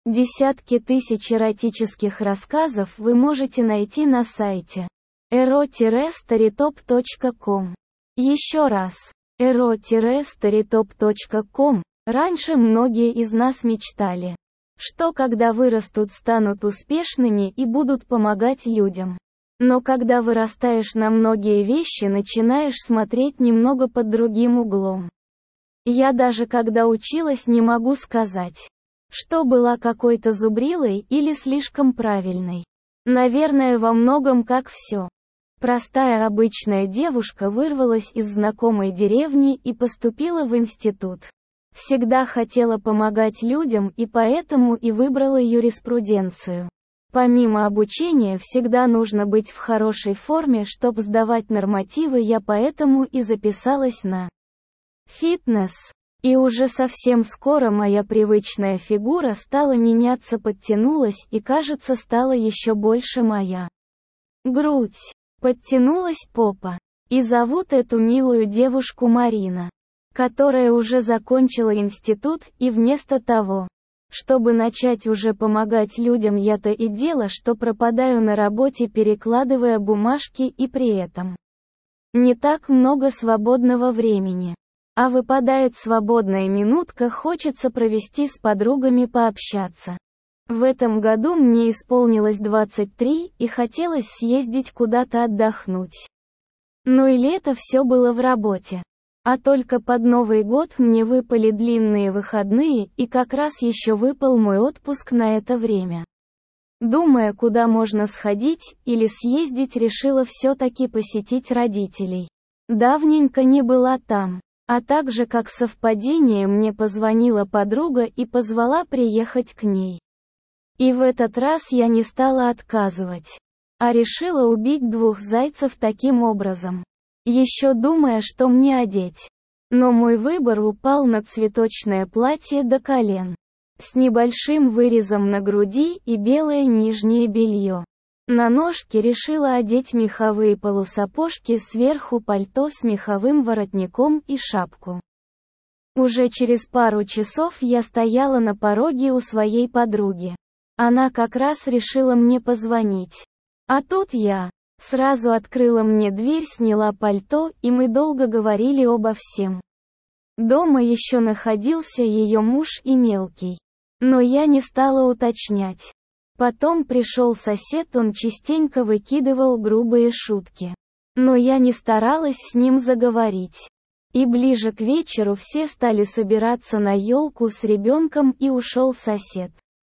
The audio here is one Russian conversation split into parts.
Десятки тысяч эротических рассказов вы можете найти на сайте ero-storytop.com. Еще раз, ero-storytop.com. Раньше многие из нас мечтали, что когда вырастут, станут успешными и будут помогать людям. Но когда вырастаешь, на многие вещи начинаешь смотреть немного под другим углом. Я даже когда училась, не могу сказать, что была какой-то зубрилой или слишком правильной. Наверное, во многом как все. Простая обычная девушка вырвалась из знакомой деревни и поступила в институт. Всегда хотела помогать людям и поэтому и выбрала юриспруденцию. Помимо обучения всегда нужно быть в хорошей форме, чтобы сдавать нормативы, я поэтому и записалась на фитнес. И уже совсем скоро моя привычная фигура стала меняться, подтянулась и, кажется, стала еще больше моя грудь. Подтянулась попа. И зовут эту милую девушку Марина, которая уже закончила институт, и вместо того, чтобы начать уже помогать людям, я-то и дело, что пропадаю на работе, перекладывая бумажки, и при этом не так много свободного времени. А выпадает свободная минутка, хочется провести с подругами, пообщаться. В этом году мне исполнилось 23, и хотелось съездить куда-то отдохнуть. Но и лето все было в работе. А только под Новый год мне выпали длинные выходные, и как раз еще выпал мой отпуск на это время. Думая, куда можно сходить или съездить, решила все-таки посетить родителей. Давненько не была там. А также, как совпадение, мне позвонила подруга и позвала приехать к ней. И в этот раз я не стала отказывать, а решила убить двух зайцев таким образом. Еще думая, что мне одеть. Но мой выбор упал на цветочное платье до колен, с небольшим вырезом на груди и белое нижнее белье. На ножки решила одеть меховые полусапожки, сверху пальто с меховым воротником и шапку. Уже через пару часов я стояла на пороге у своей подруги. Она как раз решила мне позвонить. А тут я сразу открыла мне дверь, сняла пальто, и мы долго говорили обо всем. Дома еще находился ее муж и мелкий. Но я не стала уточнять. Потом пришел сосед, он частенько выкидывал грубые шутки. Но я не старалась с ним заговорить. И ближе к вечеру все стали собираться на елку с ребенком, и ушел сосед.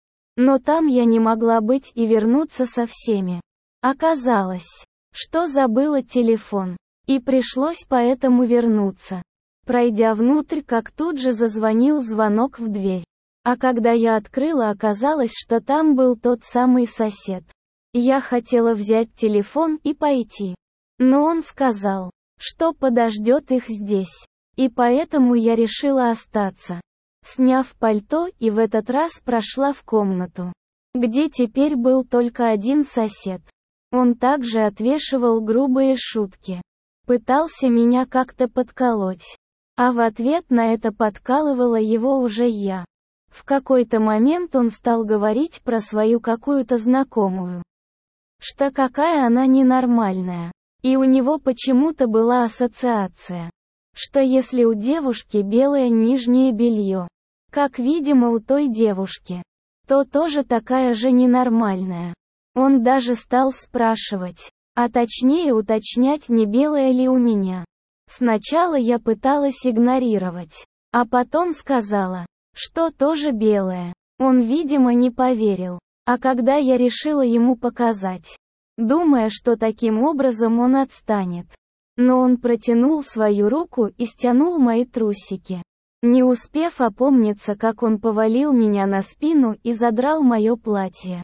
Но там я не могла быть и вернуться со всеми. Оказалось, что забыла телефон. И пришлось поэтому вернуться. Пройдя внутрь, как тут же зазвонил звонок в дверь. А когда я открыла, оказалось, что там был тот самый сосед. Я хотела взять телефон и пойти. Но он сказал, что подождет их здесь. И поэтому я решила остаться. Сняв пальто, и в этот раз прошла в комнату, где теперь был только один сосед. Он также отвешивал грубые шутки. Пытался меня как-то подколоть. А в ответ на это подкалывала его уже я. В какой-то момент он стал говорить про свою какую-то знакомую. Что какая она ненормальная. И у него почему-то была ассоциация, что если у девушки белое нижнее белье, как видимо у той девушки, то тоже такая же ненормальная. Он даже стал спрашивать, а точнее уточнять, не белое ли у меня. Сначала я пыталась игнорировать, а потом сказала, что тоже белое. Он, видимо, не поверил. А когда я решила ему показать, думая, что таким образом он отстанет, но он протянул свою руку и стянул мои трусики. Не успев опомниться, как он повалил меня на спину и задрал мое платье.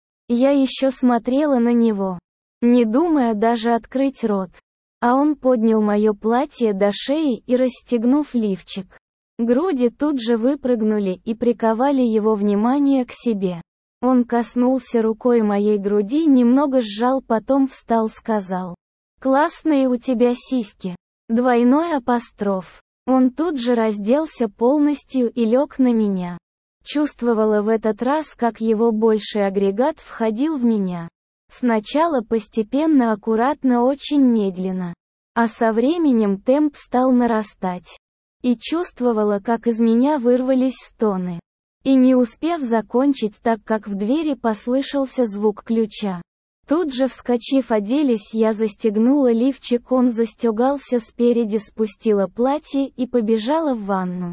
Я еще смотрела на него, не думая даже открыть рот. А он поднял мое платье до шеи и, расстегнув лифчик, груди тут же выпрыгнули и приковали его внимание к себе. Он коснулся рукой моей груди, немного сжал, потом встал, сказал: «Классные у тебя сиськи». Двойной апостроф. Он тут же разделся полностью и лег на меня. Чувствовала в этот раз, как его больший агрегат входил в меня. Сначала постепенно, аккуратно, очень медленно. А со временем темп стал нарастать. И чувствовала, как из меня вырвались стоны. И не успев закончить, так как в двери послышался звук ключа. Тут же, вскочив, оделись, я застегнула лифчик, он застегался спереди, спустила платье и побежала в ванну.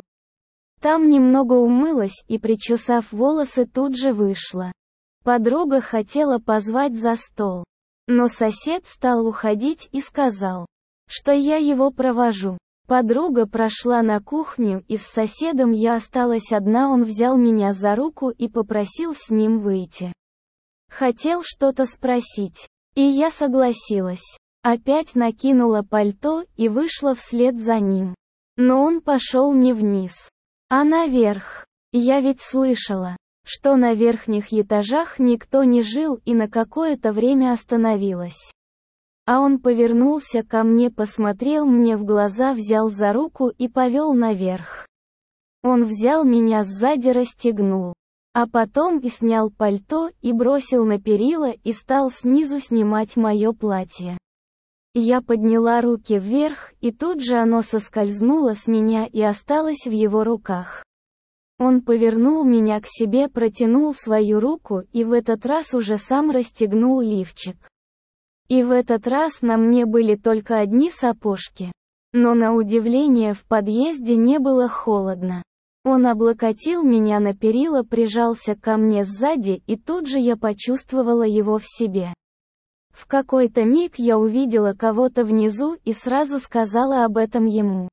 Там немного умылась и, причесав волосы, тут же вышла. Подруга хотела позвать за стол. Но сосед стал уходить и сказал, что я его провожу. Подруга прошла на кухню, и с соседом я осталась одна, он взял меня за руку и попросил с ним выйти. Хотел что-то спросить. И я согласилась. Опять накинула пальто и вышла вслед за ним. Но он пошел не вниз, а наверх. Я ведь слышала, что на верхних этажах никто не жил, и на какое-то время остановилась. А он повернулся ко мне, посмотрел мне в глаза, взял за руку и повел наверх. Он взял меня сзади, расстегнул. А потом и снял пальто, и бросил на перила, и стал снизу снимать мое платье. Я подняла руки вверх, и тут же оно соскользнуло с меня и осталось в его руках. Он повернул меня к себе, протянул свою руку, и в этот раз уже сам расстегнул лифчик. И в этот раз на мне были только одни сапожки. Но на удивление в подъезде не было холодно. Он облокотил меня на перила, прижался ко мне сзади, и тут же я почувствовала его в себе. В какой-то миг я увидела кого-то внизу и сразу сказала об этом ему.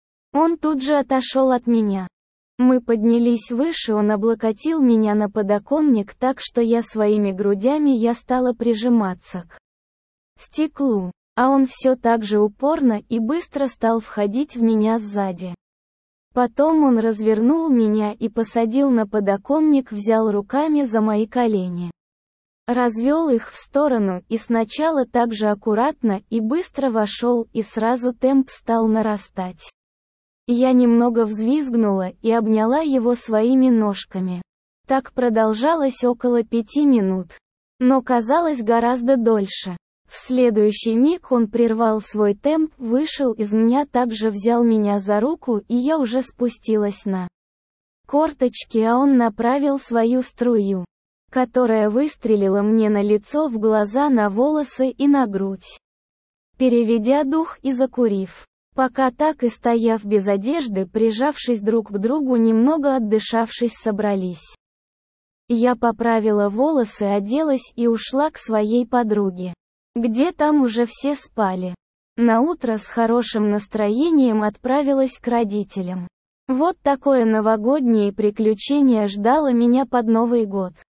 Он тут же отошел от меня. Мы поднялись выше, он облокотил меня на подоконник так, что я своими грудями стала прижиматься к стеклу, а он все так же упорно и быстро стал входить в меня сзади. Потом он развернул меня и посадил на подоконник, взял руками за мои колени. Развел их в сторону и сначала так же аккуратно и быстро вошел, и сразу темп стал нарастать. Я немного взвизгнула и обняла его своими ножками. Так продолжалось около 5 минут. Но казалось гораздо дольше. В следующий миг он прервал свой темп, вышел из меня, также взял меня за руку, и я уже спустилась на корточки, а он направил свою струю, которая выстрелила мне на лицо, в глаза, на волосы и на грудь. Переведя дух и закурив, пока так и стояв без одежды, прижавшись друг к другу, немного отдышавшись, собрались. Я поправила волосы, оделась и ушла к своей подруге, где там уже все спали. Наутро с хорошим настроением отправилась к родителям. Вот такое новогоднее приключение ждало меня под Новый год.